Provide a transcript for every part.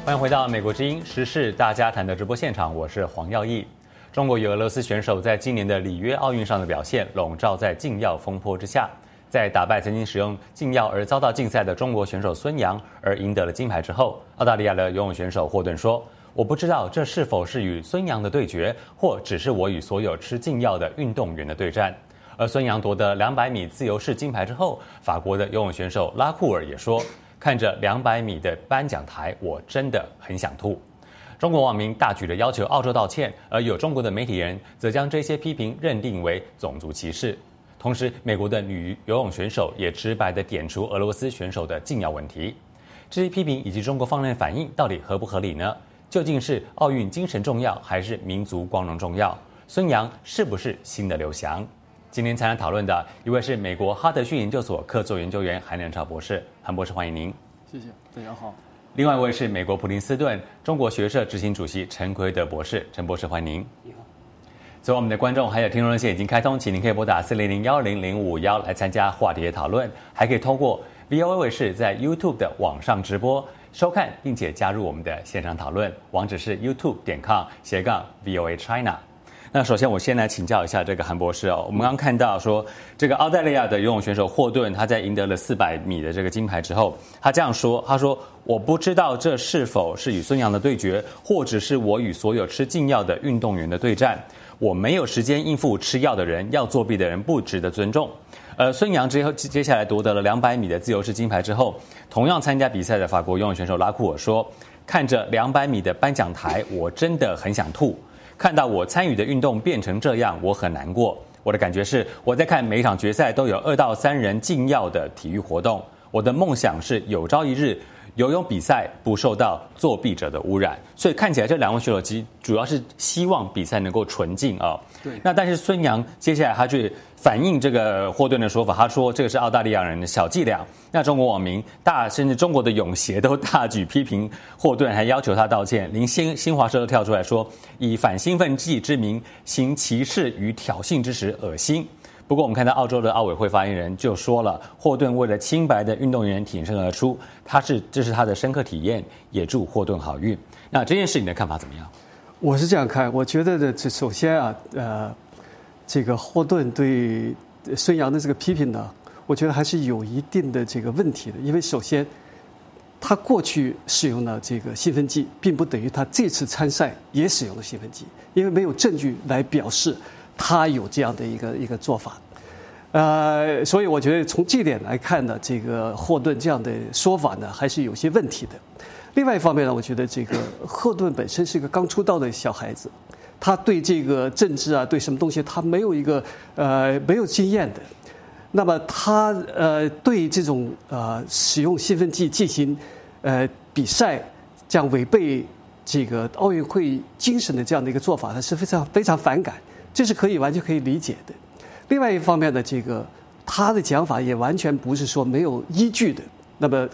欢迎回到美国之音时事大家谈的直播现场，我是黄耀义。中国与俄罗斯选手在今年的里约奥运上的表现笼罩在禁药风波之下，在打败曾经使用禁药而遭到禁赛的中国选手孙杨而赢得了金牌之后，澳大利亚的游泳选手霍顿说：“我不知道这是否是与孙杨的对决，或只是我与所有吃禁药的运动员的对战。”而孙杨夺得200米自由式金牌之后，法国的游泳选手拉库尔也说：“看着200米的颁奖台，我真的很想吐。”中国网民大举的要求澳洲道歉，而有中国的媒体人则将这些批评认定为种族歧视。同时，美国的女游泳选手也直白地点出俄罗斯选手的禁药问题。这些批评以及中国方面的反应到底合不合理呢？究竟是奥运精神重要，还是民族光荣重要？孙杨是不是新的刘翔？今天参加讨论的一位是美国哈德逊研究所客座研究员韩良超博士，韩博士欢迎您。 谢谢，大家好。 另外一位是美国普林斯顿中国学社执行主席陈奎德博士，陈博士欢迎您。 你好。 所以我们的观众还有听众热线已经开通，请您可以拨打400-100-051来参加话题的讨论，还可以透过 VOA 卫视在 YouTube 的网上直播收看，并且加入我们的现场讨论，网址是 youtube.com/VOA China。那首先我先来请教一下这个韩博士哦，我们刚刚看到说这个澳大利亚的游泳选手霍顿，他在赢得了400米的这个金牌之后，他这样说，他说我不知道这是否是与孙杨的对决，或者是我与所有吃禁药的运动员的对战，我没有时间应付吃药的人，要作弊的人不值得尊重。孙杨接下来夺得了200米的自由式金牌之后，同样参加比赛的法国游泳选手拉库尔说，看着200米的颁奖台，我真的很想吐。看到我参与的运动变成这样，我很难过。我的感觉是，我在看每一场决赛都有2到3人禁药的体育活动。我的梦想是有朝一日游泳比赛不受到作弊者的污染。所以看起来这2位选手其实主要是希望比赛能够纯净啊。 对。 那但是孙杨接下来他去反映这个霍顿的说法，他说这个是澳大利亚人的小伎俩。那中国网民甚至中国的泳协都大举批评霍顿，还要求他道歉。连新华社都跳出来说，以反兴奋剂之名行歧视与挑衅之实，恶心。不过我们看到澳洲的奥委会发言人就说了，霍顿为了清白的运动员挺身而出，这是他的深刻体验，也祝霍顿好运。那这件事你的看法怎么样？ 我是这样看，我觉得呢，首先啊，这个霍顿对孙杨的这个批评呢，我觉得还是有一定的这个问题的，因为首先他过去使用了这个兴奋剂，并不等于他这次参赛也使用了兴奋剂，因为没有证据来表示他有这样的一个做法。所以我觉得从这点来看呢，这个霍顿这样的说法呢，还是有些问题的。另外一方面呢，我觉得这个霍顿本身是一个刚出道的小孩子，他对这个政治啊，对什么东西他没有没有经验的。那么他对这种使用兴奋剂进行比赛，这样违背这个奥运会精神的这样的一个做法，他是非常反感，这是完全可以理解的。另外一方面呢，这个他的讲法也完全不是说没有依据的。那么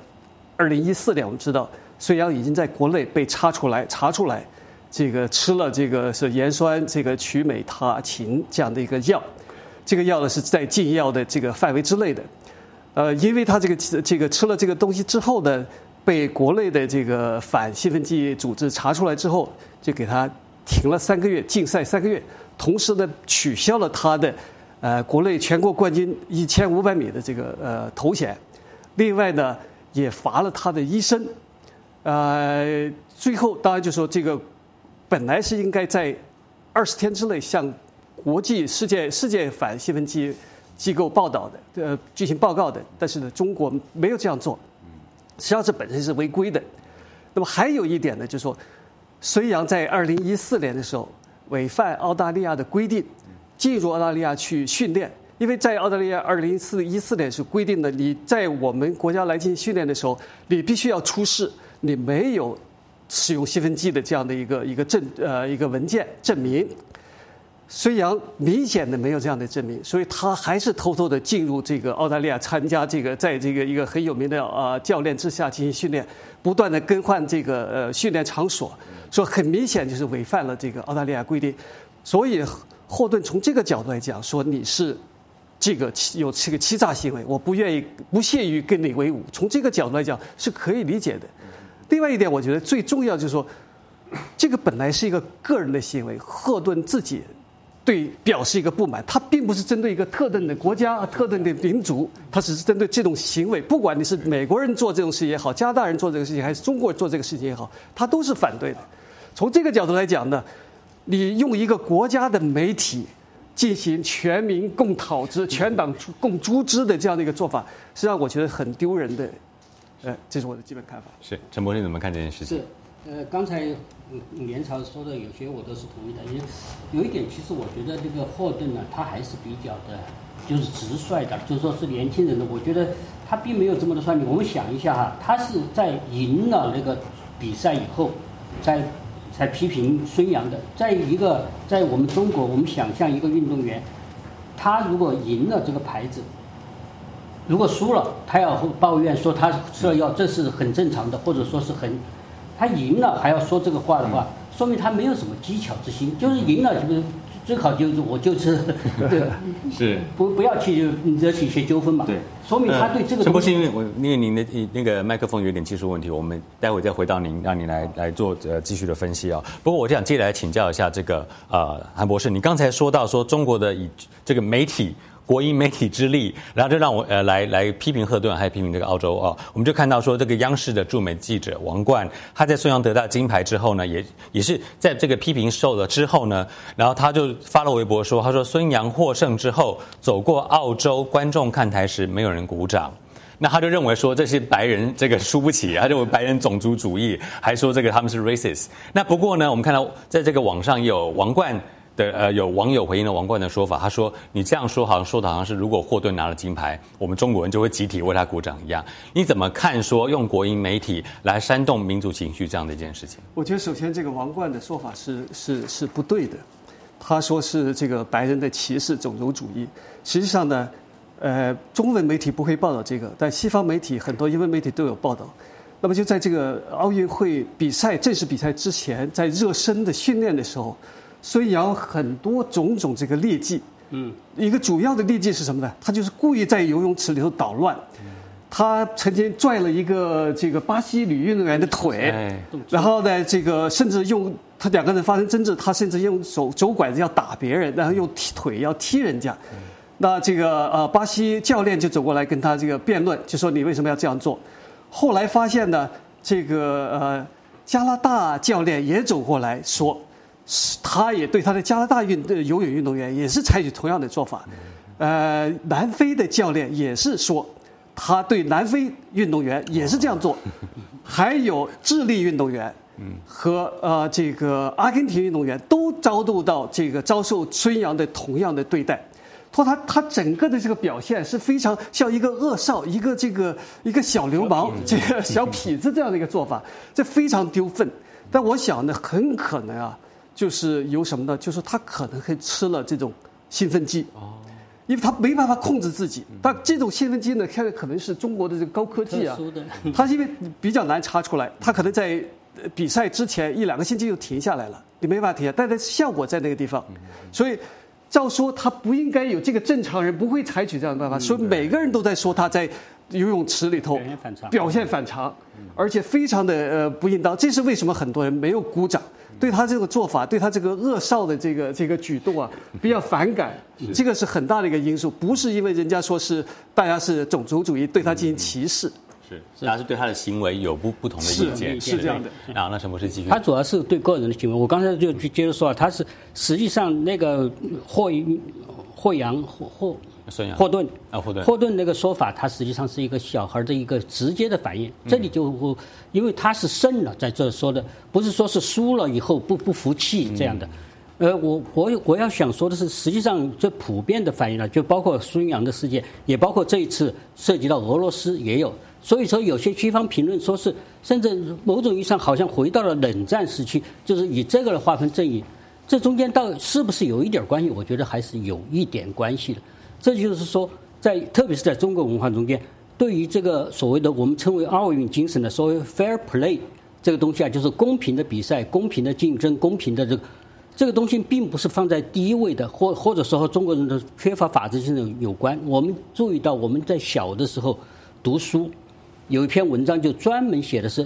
2014年我们知道，孙杨已经在国内被查出来，这个吃了这个是盐酸这个曲美他嗪这样的一个药，这个药呢是在禁药的这个范围之内的。因为他这个吃了这个东西之后呢，被国内的这个反兴奋剂组织查出来之后，就给他停了3个月，禁赛3个月，同时呢取消了他的国内全国冠军1500米的这个头衔，另外呢也罚了他的医生。最后当然就说这个本来是应该在20天之内向国际世界反兴奋剂机构报道的，进行报告的，但是呢中国没有这样做，实际上这本身是违规的。那么还有一点呢，就是说孙杨在2014年的时候违反澳大利亚的规定，进入澳大利亚去训练。因为在澳大利亚2014年是规定的，你在我们国家来进行训练的时候，你必须要出示你没有使用兴奋剂的这样的一个文件证明。孙杨明显的没有这样的证明，所以他还是偷偷的进入这个澳大利亚参加这个，在这个一个很有名的教练之下进行训练，不断的更换这个训练场所，所以很明显就是违反了这个澳大利亚规定。所以霍顿从这个角度来讲，说你是这个有这个欺诈行为，我不屑于跟你为伍，从这个角度来讲是可以理解的。 另外一点，我觉得最重要就是说，这个本来是一个个人的行为，霍顿自己对表示一个不满，他并不是针对一个特定的国家、特定的民族，他只是针对这种行为，不管你是美国人做这种事情也好，加拿大人做这个事情，还是中国人做这个事情也好，他都是反对的。从这个角度来讲呢，你用一个国家的媒体进行全民共讨之、全党共诛之的这样的一个做法，实际上我觉得很丢人的。这是我的基本看法。 是陈博士怎么看这件事情？ 是，刚才连朝说的有些我都是同意的。因为有一点，其实我觉得这个霍顿呢，他还是比较的，就是直率的，就是说是年轻人的，我觉得他并没有这么的算计。我们想一下哈，他是在赢了那个比赛以后，才批评孙杨的。在我们中国，我们想象一个运动员，他如果赢了这个牌子。如果输了，他要抱怨说他吃了药，这是很正常的，或者说是他赢了还要说这个话的话，说明他没有什么技巧之心，就是赢了就是最好就是我就是对， 是不要去惹起一些纠纷嘛。 对， 说明他对这个。 陈博士，因为您的那个麦克风有点技术问题，我们待会再回到您，让您来做继续的分析啊。不过我想接下来请教一下这个韩博士，你刚才说到说中国的以这个媒体。国营媒体之力，然后就让我来批评赫顿，还批评这个澳洲啊。我们就看到说，这个央视的驻美记者王冠，他在孙杨得到金牌之后呢，也是在这个批评受了之后呢，然后他就发了微博说，他说孙杨获胜之后，走过澳洲，观众看台时没有人鼓掌。那他就认为说这些白人这个输不起，他认为白人种族主义，还说这个他们是 racist。那不过呢，我们看到在这个网上也有王冠。有网友回应了王冠的说法，他说：“你这样说好像是如果霍顿拿了金牌，我们中国人就会集体为他鼓掌一样。你怎么看说用国营媒体来煽动民族情绪这样的一件事情？” 我觉得首先这个王冠的说法是不对的，他说是这个白人的歧视、种族主义。实际上呢，中文媒体不会报道这个，但西方媒体很多英文媒体都有报道。那么就在这个奥运会正式比赛之前，在热身的训练的时候。孙杨很多种这个劣迹，一个主要的劣迹是什么呢？他就是故意在游泳池里头捣乱，他曾经拽了一个这个巴西女运动员的腿，然后呢，这个甚至他两个人发生争执，他甚至用肘拐子要打别人，然后用腿要踢人家。那这个巴西教练就走过来跟他这个辩论，就说你为什么要这样做？后来发现呢，这个加拿大教练也走过来说。他也对他的加拿大游泳运动员也是采取同样的做法，南非的教练也是说，他对南非运动员也是这样做，还有智利运动员和这个阿根廷运动员都遭受孙杨的同样的对待，说他整个的这个表现是非常像一个恶少，一个小流氓，这个小痞子这样的一个做法，这非常丢份。但我想呢，很可能啊。就是有什么呢？就是他可能会吃了这种兴奋剂，因为他没办法控制自己。但这种兴奋剂呢，看来可能是中国的这个高科技啊，他因为比较难查出来，他可能在比赛之前1-2个星期就停下来了，你没办法停下，但是效果在那个地方，所以照说他不应该有这个正常人不会采取这样的办法，所以每个人都在说他在游泳池里头表现反常，而且非常的不应当。这是为什么很多人没有鼓掌。对他这个做法，对他这个恶少的这个举动啊，比较反感，这个是很大的一个因素，不是因为人家说是大家是种族主义对他进行歧视， 大家是对他的行为有不同的意见， 是这样的。 那陈博士继续。 他主要是对个人的行为，我刚才就接着说了，他是实际上那个霍顿那个说法，他实际上是一个小孩的一个直接的反应。这里就因为他是胜了，在这说的不是说是输了以后不服气这样的。我要想说的是，实际上这普遍的反应呢，就包括孙杨的事件，也包括这一次涉及到俄罗斯也有。所以说，有些西方评论说是，甚至某种意义上好像回到了冷战时期，就是以这个来划分阵营。这中间到底是不是有一点关系？我觉得还是有一点关系的。这就是说，特别是在中国文化中间，对于这个所谓的我们称为奥运精神的所谓 fair play 这个东西啊，就是公平的比赛、公平的竞争、公平的这个东西，并不是放在第一位的，或者说和中国人的缺乏法治精神有关。我们注意到，我们在小的时候读书，有一篇文章就专门写的是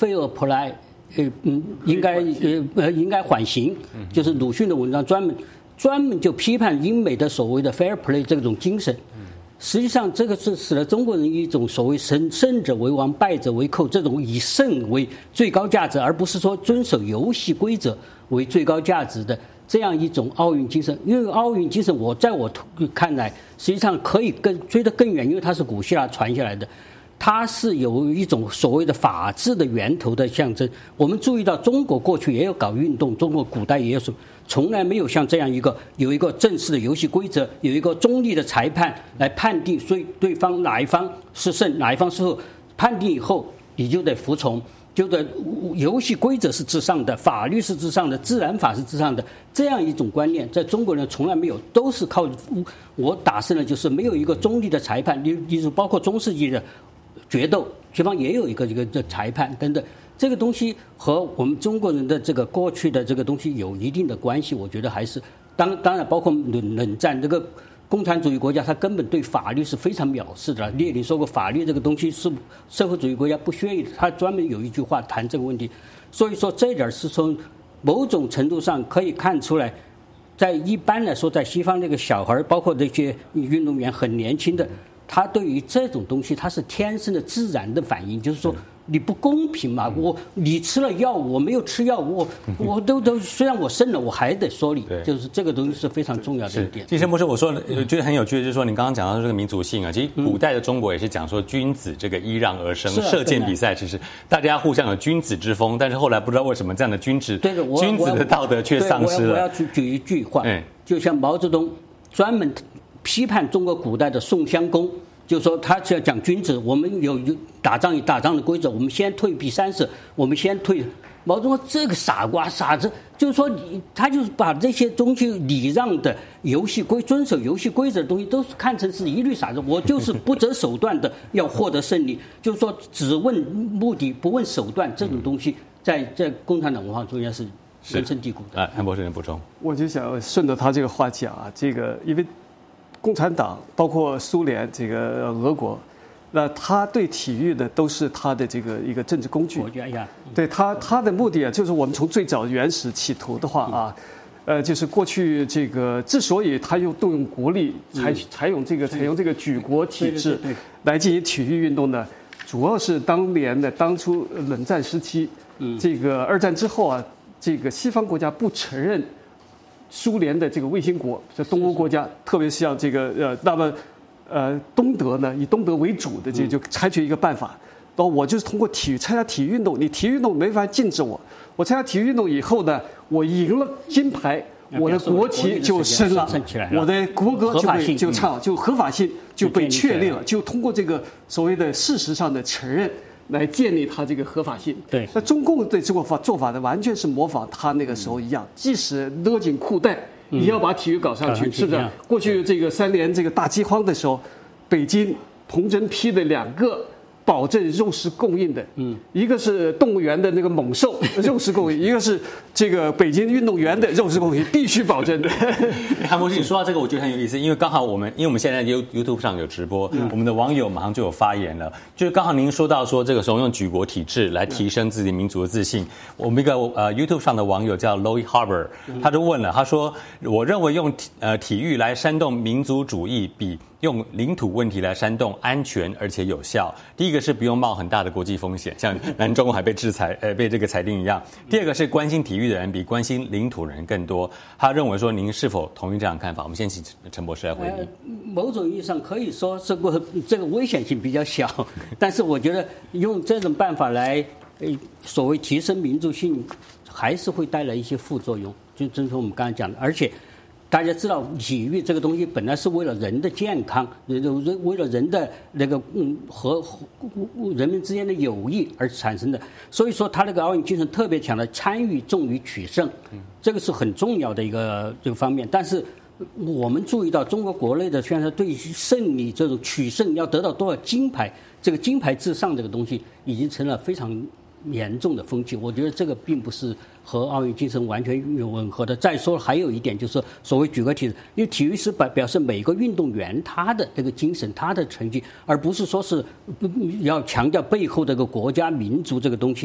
fair play，应该缓刑，就是鲁迅的文章专门就批判英美的所谓的 fair play 这种精神。实际上，这个是使得中国人一种所谓胜者为王，败者为寇这种以胜为最高价值，而不是说遵守游戏规则为最高价值的这样一种奥运精神。因为奥运精神，在我看来，实际上可以追得更远，因为它是古希腊传下来的。它是有一种所谓的法治的源头的象征。我们注意到，中国过去也有搞运动，中国古代也有从来没有像这样有一个正式的游戏规则，有一个中立的裁判来判定，所以对方哪一方是胜，哪一方是后，判定以后你就得服从，就得游戏规则是至上的，法律是至上的，自然法是至上的，这样一种观念在中国人从来没有，都是靠我打胜了，就是没有一个中立的裁判，例如包括中世纪的决斗，西方也有一个裁判等等，这个东西和我们中国人的这个过去的这个东西有一定的关系。我觉得还是当然包括冷战这个共产主义国家，它根本对法律是非常藐视的。列宁说过，法律这个东西是社会主义国家不需要的，他专门有一句话谈这个问题。所以说这点是从某种程度上可以看出来，在一般来说，在西方那个小孩，包括这些运动员很年轻的，他对于这种东西他是天生的自然的反应，就是说你不公平嘛，你吃了药，我没有吃药，我都虽然我胜了，我还得说你，就是这个东西是非常重要的一点。 其实不是我说，觉得很有趣的就是说，你刚刚讲到这个民族性啊，其实古代的中国也是讲说君子这个揖让而生，射箭比赛其实大家互相有君子之风，但是后来不知道为什么这样的君子的道德却丧失了。 我要举一句话，就像毛泽东专门批判中国古代的宋襄公。就是说，他是要讲君子，我们有打仗的规则，我们先退避三舍，我们先退。毛泽东这个傻子，就是说他就是把这些东西礼让的遵守游戏规则的东西，都是看成是一律傻子。我就是不择手段的要获得胜利，就是说只问目的不问手段，这种东西在共产党文化中间是根深蒂固的。 韩博士，您补充？ 我就想顺着他这个话讲啊，这个因为共产党包括苏联这个俄国，那他对体育的都是他的这个一个政治工具。对他的目的啊，就是我们从最早原始起图的话啊，就是过去这个之所以他动用国力，采用这个举国体制来进行体育运动呢，主要是当初冷战时期，这个二战之后啊，这个西方国家不承认苏联的这个卫星国，这东欧国家，特别是像这个那么东德呢，以东德为主的就采取一个办法，然后我就是通过参加体育运动，你体育运动没法禁止我参加体育运动以后呢，我赢了金牌，我的国旗就升了，我的国歌就合法性就被确立了，就通过这个所谓的事实上的承认来建立它这个合法性。 对， 那中共的这个做法呢，完全是模仿他那个时候一样，即使勒紧裤带，也要把体育搞上去，是不是？过去这个3年这个大饥荒的时候，北京童真批的2个保证肉食供应的，一个是动物园的那个猛兽肉食供应，一个是这个北京运动员的肉食供应，必须保证的。 韩博士，你说到这个，我觉得很有意思，因为刚好我们现在 YouTube 上有直播，我们的网友马上就有发言了，就是刚好您说到说这个时候用举国体制来提升自己民族的自信，我们一个YouTube 上的网友叫 Loy Harbor， 他就问了，他说：“我认为用体育来煽动民族主义比用领土问题来煽动安全而且有效。第一个是不用冒很大的国际风险，像南中海被制裁，被这个裁定一样。第二个是关心体育的人比关心领土的人更多。他认为说，您是否同意这样的看法？我们先请陈博士来回应。 某种意义上可以说这个危险性比较小，但是我觉得用这种办法来所谓提升民族性，还是会带来一些副作用。就正如我们刚才讲的，而且。大家知道，体育这个东西本来是为了人的健康，为了人的那个和人民之间的友谊而产生的。所以说，他那个奥运精神特别强调参与重于取胜，这个是很重要的一个这个方面。但是我们注意到，中国国内的现在对于胜利这种取胜要得到多少金牌，这个金牌至上这个东西已经成了非常严重的风气。我觉得这个并不是和奥运精神完全吻合的。再说还有一点就是所谓举国体制，因为体育是表示每个运动员他的这个精神，他的成绩，而不是说是要强调背后这个国家民族这个东西。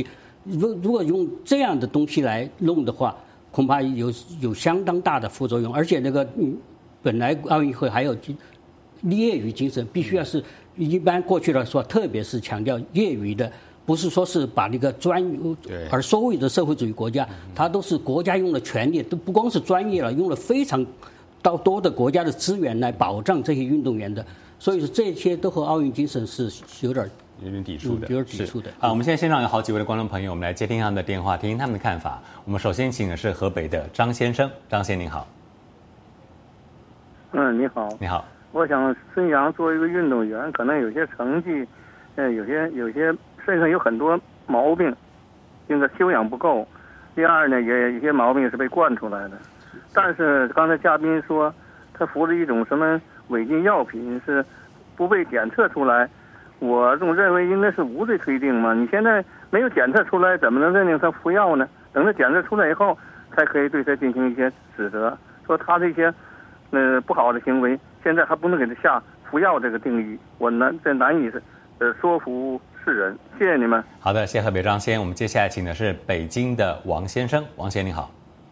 如果用这样的东西来弄的话，恐怕有相当大的副作用。而且那个本来奥运会还有业余精神，必须要是一般过去来说，特别是强调业余的。不是说是把那个而所谓的社会主义国家，它都是国家用了权力，都不光是专业了，用了非常多的国家的资源来保障这些运动员的，所以说这些都和奥运精神是有点抵触的。 有点抵触的。 我们现在线上有好几位的观众朋友，我们来接听他们的电话，听听他们的看法。我们首先请的是河北的张先生，张先生您好。 你好。 你好。 我想孙杨作为一个运动员，可能有些成绩，有些身上有很多毛病，应该修养不够。第二呢，也有些毛病是被惯出来的。但是刚才嘉宾说他服了一种什么违禁药品是不被检测出来，我总认为应该是无罪推定嘛。你现在没有检测出来，怎么能认定他服药呢？等他检测出来以后，才可以对他进行一些指责，说他这些不好的行为，现在还不能给他下服药这个定义，我难以说服世人。谢谢你们。 好的，谢谢河北张先。我们接下来请的是北京的王先生，王先生你好。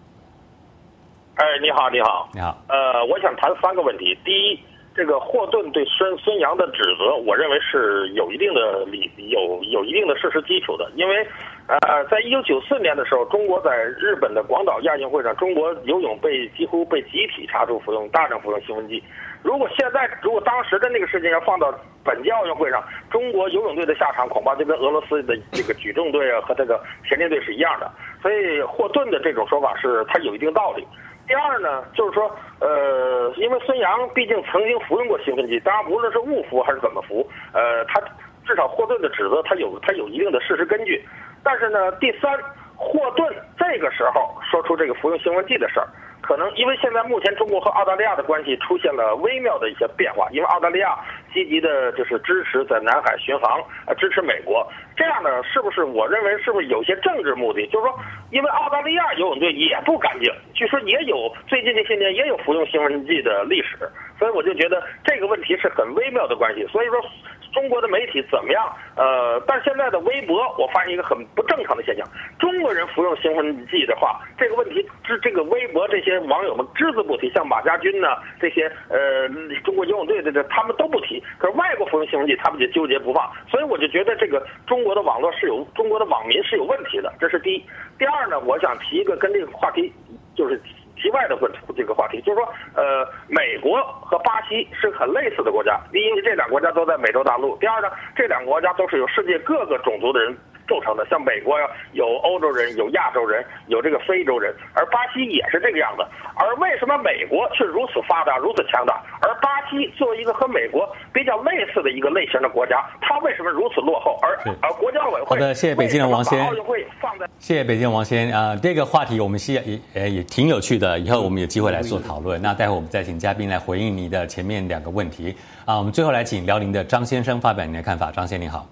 你好，你好， 你好。 我想谈3个问题。第一，这个霍顿对孙杨的指责，我认为是有一定的有一定的事实基础的。因为在1994年的时候，中国在日本的广岛亚运会上，中国游泳几乎被集体查出大量服用兴奋剂。如果当时的那个事情要放到本届奥运会上，中国游泳队的下场恐怕就跟俄罗斯的这个举重队和这个田径队是一样的。所以霍顿的这种说法是他有一定道理。第二呢，就是说，因为孙杨毕竟曾经服用过兴奋剂，当然无论是误服还是怎么服，他至少霍顿的指责他有一定的事实根据。但是呢，第三，霍顿这个时候说出这个服用兴奋剂的事儿，可能因为现在目前中国和澳大利亚的关系出现了微妙的一些变化，因为澳大利亚积极的就是支持在南海巡航，支持美国，这样呢，我认为是不是有些政治目的？就是说，因为澳大利亚游泳队也不干净，据说也有最近这些年也有服用兴奋剂的历史，所以我就觉得这个问题是很微妙的关系。所以说，中国的媒体怎么样？但现在的微博，我发现一个很不正常的现象：中国人服用兴奋剂的话，这个问题这个微博这些网友们只字不提，像马家军呢这些中国游泳队的他们都不提，可是外国服用兴奋剂他们就纠结不放，所以我就觉得这个中国的网民是有问题的，这是第一。第二呢，我想提一个跟这个话题就是题外的这个话题，就是说，美国和巴西是很类似的国家。第一，这两个国家都在美洲大陆；第二呢，这两个国家都是由世界各个种族的人构成的。像美国呀，有欧洲人，有亚洲人，有这个非洲人，而巴西也是这个样子。而为什么美国却如此发达、如此强大，而巴西作为一个和美国比较类似的一个类型的国家，它为什么如此落后？而国家委会好的，谢谢北京的王先。 奥运会放在谢谢北京王先这个话题我们也挺有趣的，以后我们有机会来做讨论。那待会我们再请嘉宾来回应你的前面2个问题我们最后来请辽宁的张先生发表您的看法。张先生你好。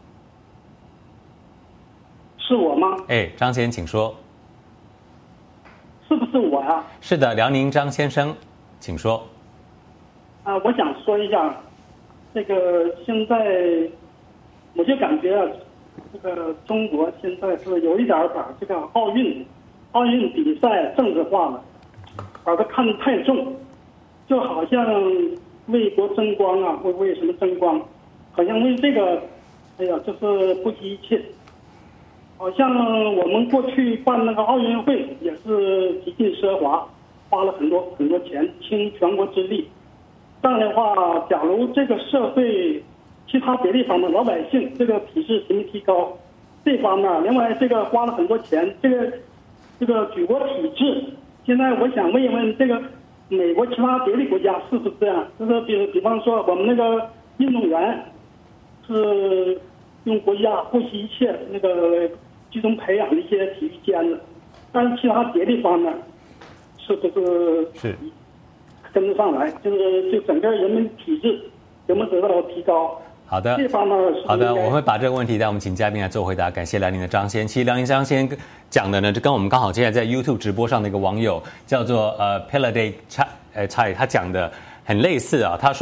是我吗？ 张先生请说。 是不是我呀？ 是的，辽宁张先生，请说。 我想说一下，这个现在我就感觉这个中国现在是有一点把这个奥运比赛政治化了，把它看得太重，就好像为国争光啊，为什么争光？好像为这个，就是不惜一切。好像我们过去办那个奥运会也是极尽奢华，花了很多钱，倾全国之力。这样的话，假如这个社会其他别的方面，老百姓这个体制行提高，这方面，另外这个花了很多钱，这个举国体制，现在我想问一问，这个美国其他别的国家是不是这样？就是比方说我们那个运动员是用国家不惜一切那个集中培养的一些体育尖子，但是其他别的方面是不是跟得上来？就整个人民体质有没有得到提高？ 好的， 这方面好的，我们会把这个问题带我们请嘉宾来做回答。感谢辽宁的张先。其实辽宁张先讲的呢，就跟我们刚好现在在 YouTube 直播上的一个网友叫做Peladay 他讲的很类似啊。他说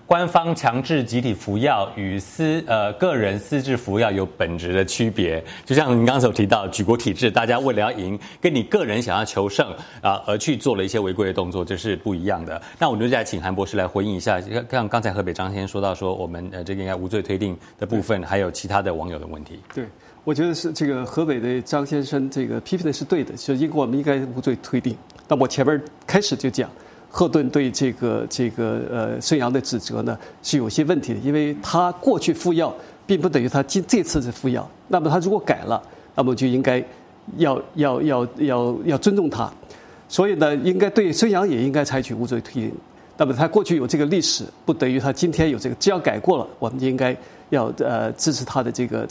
官方强制集体服药与个人私自服药有本质的区别。就像您刚才有提到，举国体制，大家为了要赢，跟你个人想要求胜而去做了一些违规的动作，这是不一样的。那我们就再请韩博士来回应一下，像刚才河北张先说到说，我们这个应该无罪推定的部分，还有其他的网友的问题。 对。我觉得是这个河北的张先生这个批评的是对的，就是我们应该无罪推定。那我前面开始就讲，赫顿对这个孙杨的指责呢是有些问题的，因为他过去服药，并不等于他这次是服药。那么他如果改了，那么就应该要尊重他。所以呢，应该对孙杨也应该采取无罪推定。那么他过去有这个历史，不等于他今天有这个，只要改过了，我们就应该要支持他的这个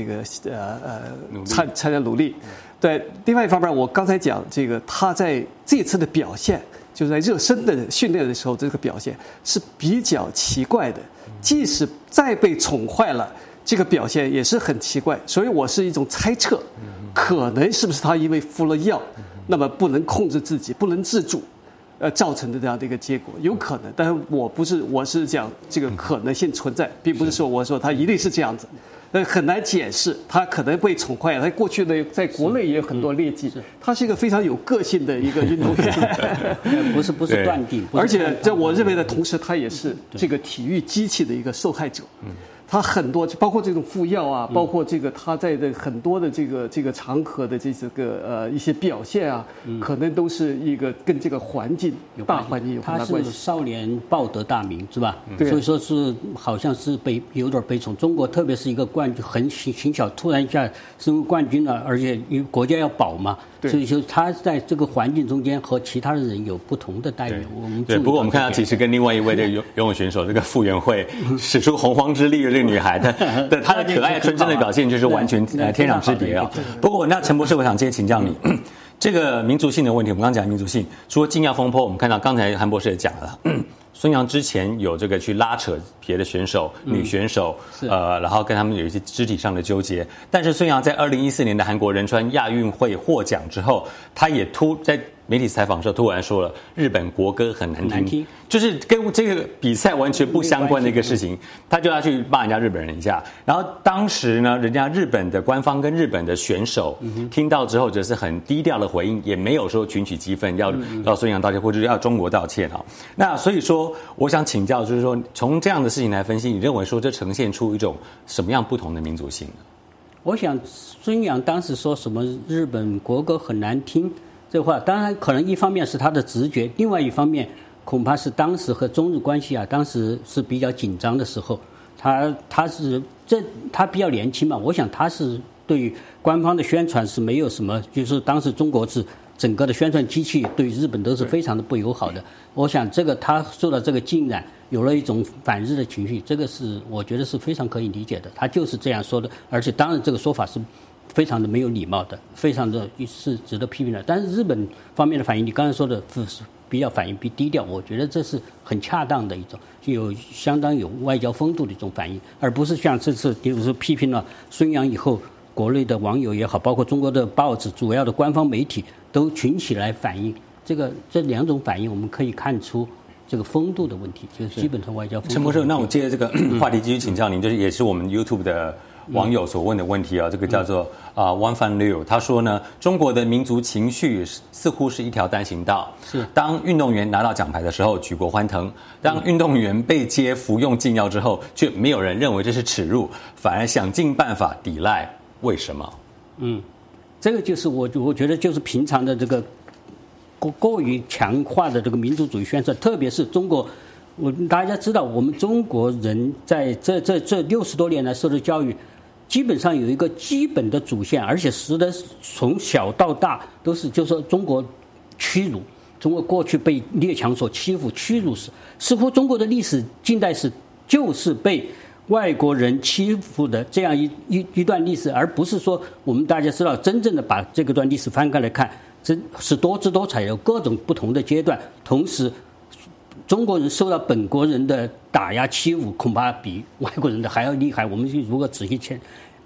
参加努力。对，另外一方面，我刚才讲这个他在这次的表现，就是在热身的训练的时候，这个表现是比较奇怪的。即使再被宠坏了，这个表现也是很奇怪。所以我是一种猜测，可能是不是他因为服了药，那么不能控制自己，不能自主。造成的这样的一个结果有可能，但是我是讲这个可能性存在，并不是说我说他一定是这样子，很难解释，他可能被宠坏了。他过去呢，在国内也有很多劣迹，他是一个非常有个性的一个运动员， 不是断定， 而且在我认为的同时，他也是这个体育机器的一个受害者。他很多包括这种服药啊，包括这个他在的很多的这个场合的一些表现啊，可能都是一个跟这个大环境有很大关系。 他是少年抱得大名是吧？所以说是好像是有点悲从。中国特别是一个冠军很轻巧，突然一下升为冠军了，而且因为国家要保嘛，所以说他在这个环境中间和其他的人有不同的待遇。 对，不过我们看到其实跟另外一位这个游泳选手这个傅园慧使出洪荒之力的这个女孩的她的可爱纯真的表现就是完全天壤之别啊。不过那陈博士，我想先请教你。这个民族性的问题，我们刚讲民族性，除了禁药风波，我们看到刚才韩博士也讲了，孙杨之前有这个去拉扯别的选手、女选手，然后跟他们有一些肢体上的纠结。但是孙杨在2014年的韩国仁川亚运会获奖之后，他也在媒体采访的时候突然说了日本国歌很难听，就是跟这个比赛完全不相关的一个事情，他就要去骂人家日本人一下。然后当时呢，人家日本的官方跟日本的选手听到之后，就是很低调的回应，也没有说群起激愤要孙杨道歉或者要中国道歉啊。那所以说，我想请教，就是说从这样的事情来分析，你认为说这呈现出一种什么样不同的民族性呢？ 我想孙杨当时说什么日本国歌很难听。这话当然可能一方面是他的直觉，另外一方面恐怕是当时和中日关系当时是比较紧张的时候，他比较年轻嘛，我想他是对于官方的宣传是没有什么，就是当时中国是整个的宣传机器对日本都是非常的不友好的。我想这个他受到这个浸染，有了一种反日的情绪，这个是我觉得是非常可以理解的，他就是这样说的，而且当然这个说法是非常的没有礼貌的，非常的是值得批评的。但是日本方面的反应，你刚才说的是比较反应比低调，我觉得这是很恰当的一种，有相当有外交风度的一种反应，而不是像这次比如说批评了孙杨以后，国内的网友也好，包括中国的报纸、主要的官方媒体都群起来反应。这两种反应，我们可以看出这个风度的问题，就是基本上外交风度。 陈博士，那我接着这个话题继续请教您，就是也是我们 YouTube 的网友所问的问题啊，这个叫做One Fan Liu， 他说呢，中国的民族情绪似乎是一条单行道，是当运动员拿到奖牌的时候举国欢腾，当运动员被揭服用禁药之后，却没有人认为这是耻辱，反而想尽办法抵赖，为什么？ 这个就是我觉得就是平常的这个过于强化的这个民族主义宣传，特别是中国。大家知道，我们中国人在这60多年来受的教育，基本上有一个基本的主线，而且使得从小到大都是，就是说中国屈辱，中国过去被列强所欺负屈辱史，似乎中国的历史近代史就是被外国人欺负的这样一段历史，而不是说我们大家知道真正的把这个段历史翻开来看，真是多姿多彩，有各种不同的阶段，同时中国人受到本国人的打压欺负，恐怕比外国人的还要厉害。我们如果仔细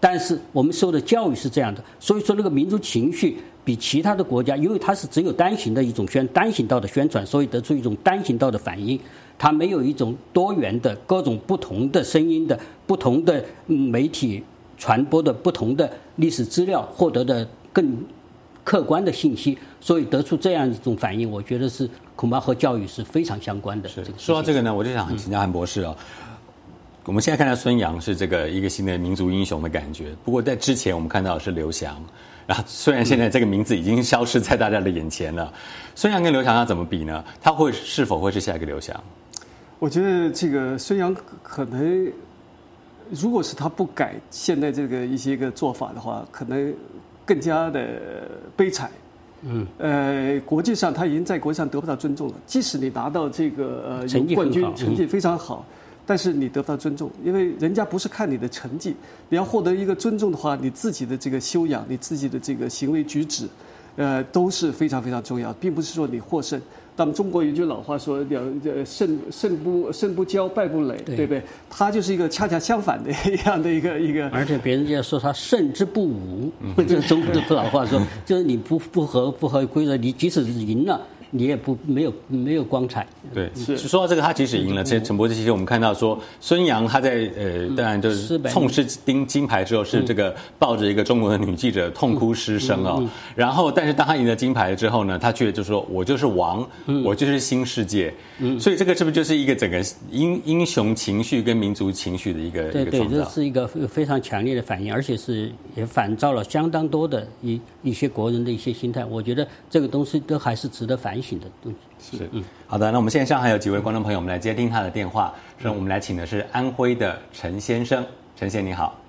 但是我们受的教育是这样的，所以说那个民族情绪比其他的国家，因为它是只有单行的一种单行道的宣传，所以得出一种单行道的反应，它没有一种多元的各种不同的声音的不同的媒体传播的不同的历史资料获得的更客观的信息，所以得出这样一种反应，我觉得是恐怕和教育是非常相关的。 说到这个呢，我就想请教韩博士哦。我们现在看到孙杨是这个一个新的民族英雄的感觉，不过在之前我们看到的是刘翔，然后虽然现在这个名字已经消失在大家的眼前了，孙杨跟刘翔要怎么比呢？他是否会是下一个刘翔？ 我觉得这个孙杨可能，如果是他不改现在这个一些个做法的话，可能更加的悲惨。国际上他已经在国际上得不到尊重了，即使你拿到这个冠军，成绩非常好。但是你得不到尊重，因为人家不是看你的成绩，你要获得一个尊重的话，你自己的这个修养，你自己的这个行为举止，都是非常非常重要，并不是说你获胜。咱们中国有一句老话说，胜不骄，败不馁，对不对？他就是一个恰恰相反的一样的一个。而且别人家说他胜之不武，这中国的老话说，就是你不合规则，你即使是赢了。你也没有光彩。 对，说到这个，他即使赢了，其实陈博士，其实我们看到说，孙杨他在当然就是痛失金牌之后，是这个抱着一个中国的女记者痛哭失声哦。然后，但是当他赢了金牌之后呢，他却就说：“我就是王，我就是新世界。”所以这个是不是就是一个整个英雄情绪跟民族情绪的一个对，这是一个非常强烈的反应，而且也反照了相当多的一些国人的一些心态。我觉得这个东西都还是值得反省的东西。 是，好的。那我们线上还有几位观众朋友，我们来接听他的电话。我们来请的是安徽的陈先生，陈先生你好。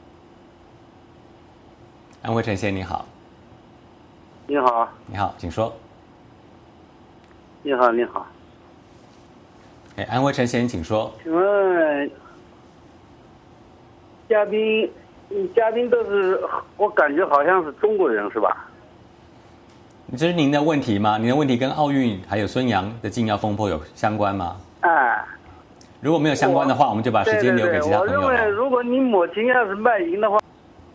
安徽陈先生你好。 你好。 你好，请说。 你好，你好。 安徽陈先生，请说。 请问，嘉宾都是，我感觉好像是中国人是吧？ 这是您的问题吗？您的问题跟奥运还有孙杨的禁药风波有相关吗？如果没有相关的话，我们就把时间留给其他朋友了。 我认为，如果你母亲要是卖淫的话，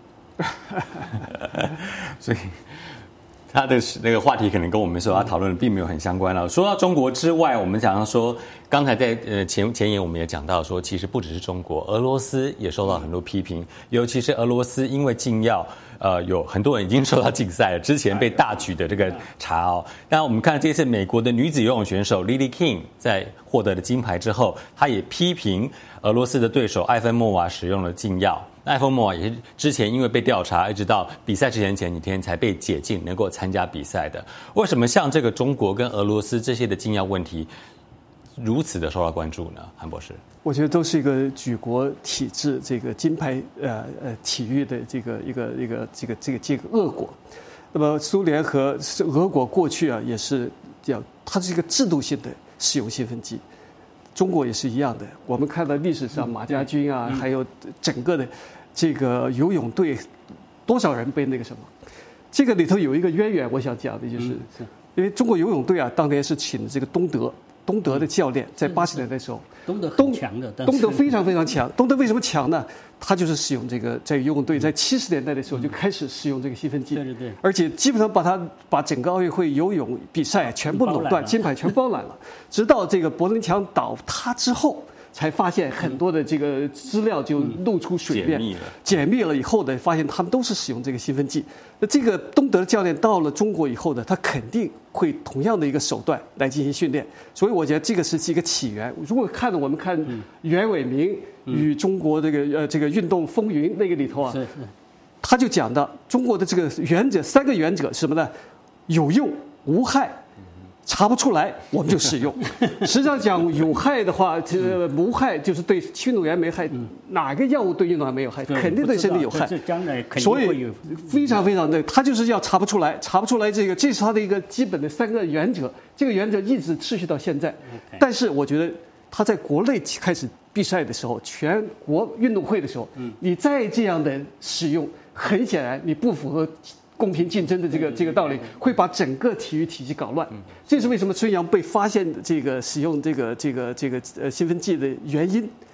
所以他的那个话题可能跟我们所要讨论的并没有很相关了。说到中国之外，我们讲到说，刚才在前言我们也讲到说，其实不只是中国，俄罗斯也受到很多批评，尤其是俄罗斯因为禁药。有很多人已经受到禁赛了，之前被大举的这个查哦。当然，我们看这次美国的女子游泳选手 Lily King 在获得了金牌之后，她也批评俄罗斯的对手艾芬莫娃使用了禁药。艾芬莫娃也是之前因为被调查，一直到比赛之前几天才被解禁，能够参加比赛的。为什么像这个中国跟俄罗斯这些的禁药问题如此的受到关注呢？韩博士， 我觉得都是一个举国体制这个金牌体育的这个恶果。那么苏联和俄国过去啊也是它是一个制度性的使用兴奋剂，中国也是一样的。我们看到历史上马家军啊，还有整个的这个游泳队，多少人被那个什么？这个里头有一个渊源，我想讲的就是，因为中国游泳队啊，当年是请这个东德的教练，在80年代的时候， 东德很强的， 东德非常非常强。东德为什么强呢？他就是使用这个，在游泳队在70年代的时候就开始使用这个兴奋剂， 对， 而且基本上把整个奥运会游泳比赛全部垄断，金牌全包揽了。直到这个柏林墙倒塌之后，才发现很多的这个资料就露出水面，解密了以后呢，发现他们都是使用这个兴奋剂。那这个东德的教练到了中国以后呢，他肯定会同样的一个手段来进行训练，所以我觉得这个是一个起源。如果我们看袁伟民与中国这个运动风云那个里头啊，他就讲到中国的这个原则3个原则是什么呢？有用、无害。查不出来，我们就使用。实际上讲有害的话，无害就是对运动员没害。哪个药物对运动员没有害？肯定对身体有害。所以非常非常的，他就是要查不出来，这是他的一个基本的3个原则。这个原则一直持续到现在。但是我觉得他在国内开始比赛的时候，全国运动会的时候，你再这样的使用，很显然你不符合公平竞争的这个道理，会把整个体育体系搞乱。这是为什么孙杨被发现这个使用这个兴奋剂的原因。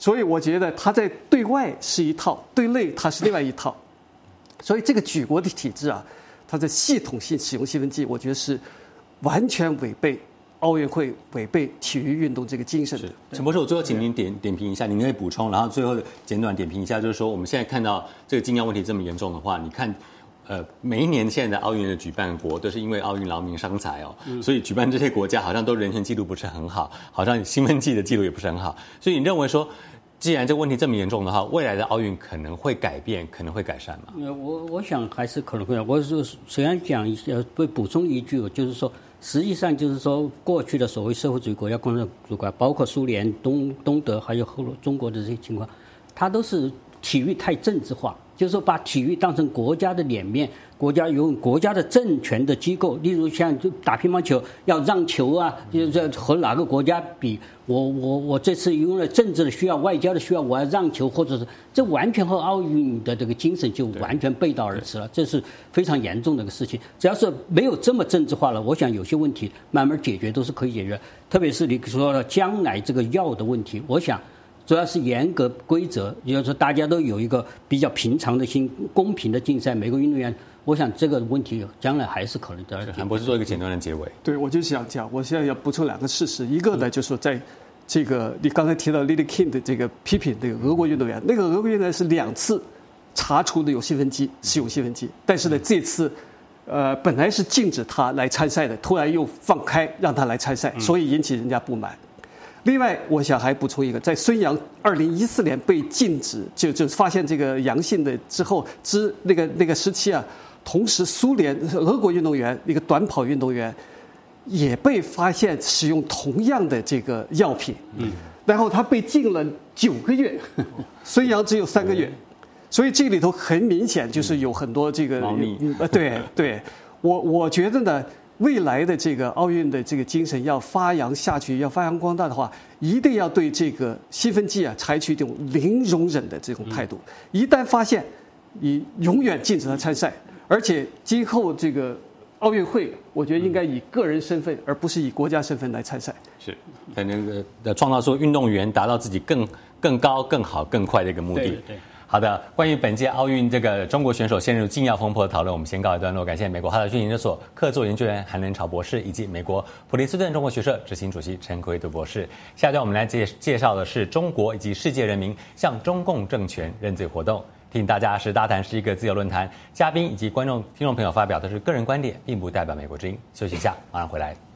所以我觉得他在对外是一套，对内他是另外一套。所以这个举国的体制啊，它的系统性使用兴奋剂，我觉得是完全违背奥运会、违背体育运动这个精神的。 陈博士，我最后请您点评一下，您可以补充，然后最后简短点评一下，就是说我们现在看到这个禁药问题这么严重的话，你看。每一年现在的奥运的举办国都是因为奥运劳民伤财哦，所以举办这些国家好像都人权记录不是很好，好像兴奋剂的记录也不是很好，所以你认为说，既然这个问题这么严重的话，未来的奥运可能会改变，可能会改善吗？ 我想还是可能会。我是虽然讲一下，会补充一句，就是说，实际上就是说，过去的所谓社会主义国家、共产主义国家，包括苏联、东德，还有后中国的这些情况，它都是体育太政治化。就是说，把体育当成国家的脸面，国家用国家的政权的机构，例如像就打乒乓球要让球啊，就是和哪个国家比，我这次因为政治的需要、外交的需要，我要让球，或者是这完全和奥运的这个精神就完全背道而驰了，这是非常严重的一个事情。只要是没有这么政治化了，我想有些问题慢慢解决都是可以解决，特别是你说了将来这个药的问题，我想。主要是严格规则，也就是说大家都有一个比较平常的心、公平的竞赛。每个运动员，我想这个问题将来还是可能的。 韩博士做一个简单的结尾。 对，我就想讲，我现在要补充2个事实。一个呢，就是说在这个你刚才提到 Lily King 的这个批评这个俄国运动员，那个俄国运动员是2次查出的有兴奋剂，使用兴奋剂，但是呢，这次本来是禁止他来参赛的，突然又放开让他来参赛，所以引起人家不满。另外，我想还补充一个，在孙杨2014年被禁止，就发现这个阳性的之后，那个时期啊，同时俄国运动员一个短跑运动员也被发现使用同样的这个药品，然后他被禁了9个月，孙杨只有3个月，所以这里头很明显就是有很多这个对，我觉得呢。未来的这个奥运的这个精神要发扬下去，要发扬光大的话，一定要对这个兴奋剂啊采取一种零容忍的这种态度。一旦发现，你永远禁止他参赛，而且今后这个奥运会，我觉得应该以个人身份，而不是以国家身份来参赛。 是，在那个创造出运动员达到自己更高、更好、更快的一个目的。 对。 好的，关于本届奥运这个中国选手陷入禁药风波的讨论，我们先告一段落。感谢美国哈德逊研究所客座研究员韩仁潮博士，以及美国普林斯顿中国学社执行主席陈奎德博士。下一段我们来介绍的是中国以及世界人民向中共政权认罪活动。提醒大家，是大谈是一个自由论坛，嘉宾以及听众朋友发表的是个人观点，并不代表美国之音。休息一下，马上回来。